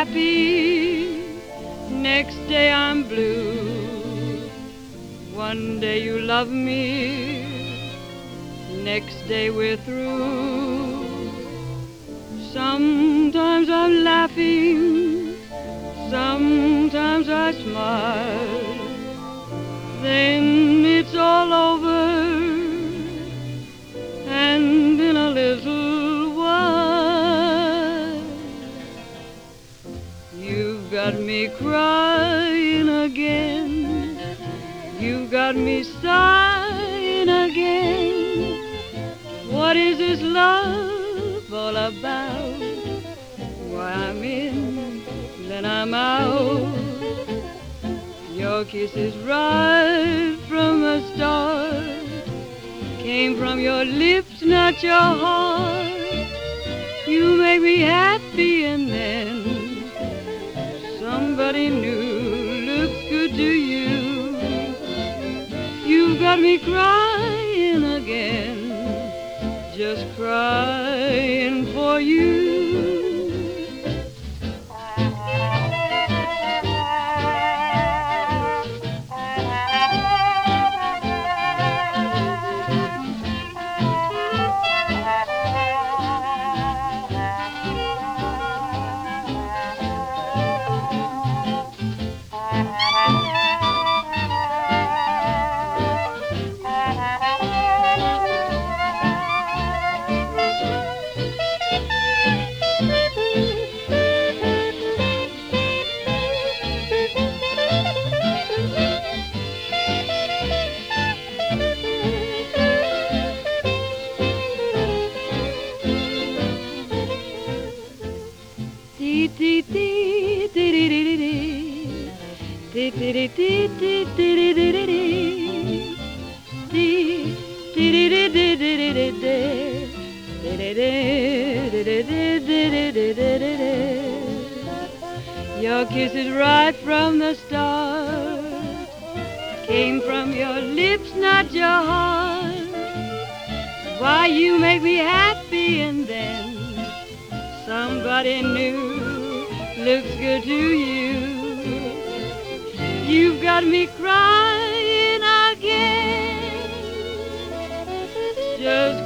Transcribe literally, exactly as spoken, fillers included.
happy, next day I'm blue. One day you love me, next day we're through. Sometimes I'm laughing, sometimes I smile, then it's all over, and in a little while you've got me crying again, you've got me sighing again. What is this love all about? Why, I'm in, then I'm out. Your kisses right from the start came from your lips, not your heart. You make me happy, and then somebody new looks good to you. You've got me crying again, just crying for you. Your kisses right from the start came from your lips, not your heart. Why, you make me happy, and then somebody new looks good to you. You've got me crying again, just